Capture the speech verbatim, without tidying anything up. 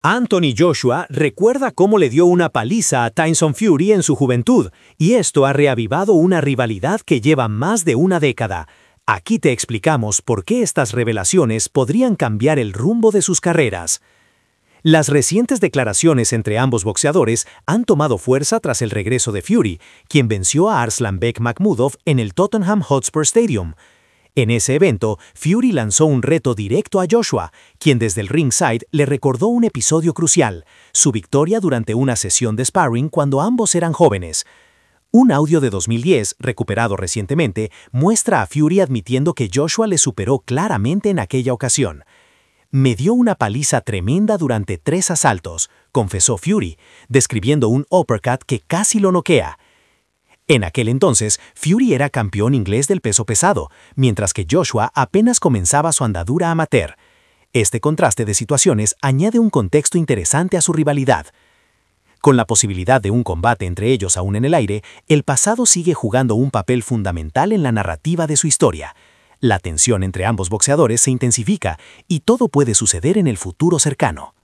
Anthony Joshua recuerda cómo le dio una paliza a Tyson Fury en su juventud, y esto ha reavivado una rivalidad que lleva más de una década. Aquí te explicamos por qué estas revelaciones podrían cambiar el rumbo de sus carreras. Las recientes declaraciones entre ambos boxeadores han tomado fuerza tras el regreso de Fury, quien venció a Arslanbek Makhmudov en el Tottenham Hotspur Stadium. En ese evento, Fury lanzó un reto directo a Joshua, quien desde el ringside le recordó un episodio crucial, su victoria durante una sesión de sparring cuando ambos eran jóvenes. Un audio de dos mil diez, recuperado recientemente, muestra a Fury admitiendo que Joshua le superó claramente en aquella ocasión. «Me dio una paliza tremenda durante tres asaltos», confesó Fury, describiendo un uppercut que casi lo noquea. En aquel entonces, Fury era campeón inglés del peso pesado, mientras que Joshua apenas comenzaba su andadura amateur. Este contraste de situaciones añade un contexto interesante a su rivalidad. Con la posibilidad de un combate entre ellos aún en el aire, el pasado sigue jugando un papel fundamental en la narrativa de su historia. La tensión entre ambos boxeadores se intensifica y todo puede suceder en el futuro cercano.